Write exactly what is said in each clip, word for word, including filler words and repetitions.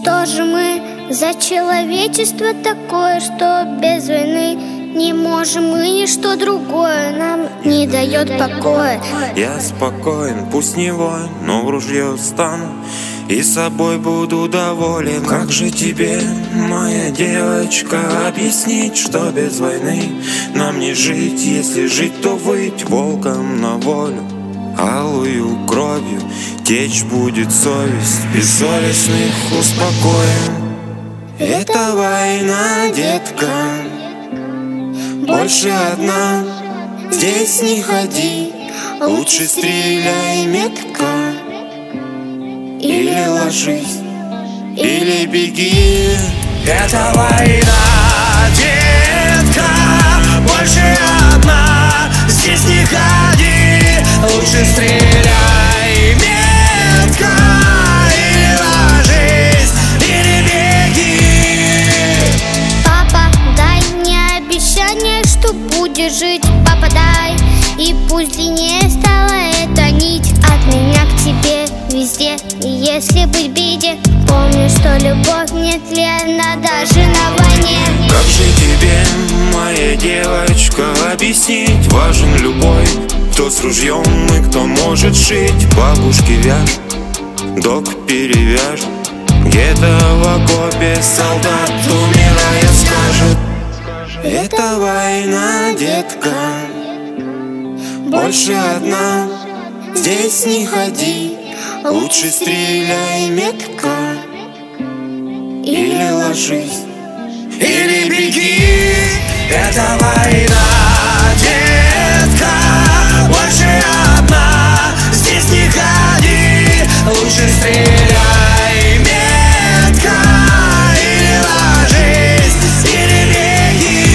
Что же мы за человечество такое, что без войны не можем, и ничто другое нам не, не дает покоя. Я спокоен, пусть не воин, но в ружье стану и собой буду доволен. Как же тебе, моя девочка, объяснить, что без войны нам не жить? Если жить, то выйти волком на волю. Алую кровью течь будет совесть, бессовестных успокоим. Это война, детка, больше одна здесь не ходи. Лучше стреляй метко, или ложись, или беги. Это война, детка, больше одна здесь не ходи. Лучше стреляй метко, или ложись, или беги. Папа, дай мне обещание, что будешь жить. Папа, дай, и пусть длиннее стала эта нить от меня к тебе везде. И если быть в беде, помни, что любовь нетленна даже на войне. Как же тебе, моя девочка, объяснить? Важен любой, кто с ружьем и кто может шить. Бабушки вяж, док перевяж, где-то в окопе солдат, умирая, скажет: это война, детка, больше одна здесь не ходи. Лучше стреляй метко, или ложись, или беги. Это война, детка, больше одна здесь не ходи. Лучше стреляй метко, или ложись, или беги.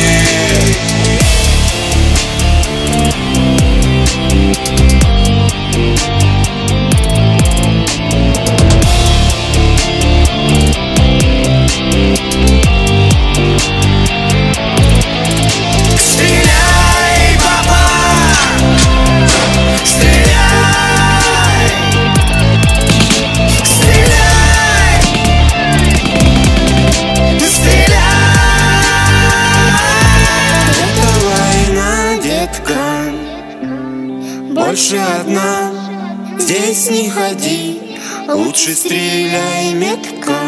больше одна здесь не ходи. Лучше стреляй метко,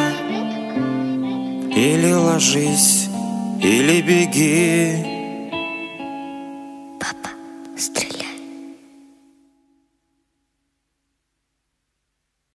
или ложись, или беги. Папа, стреляй.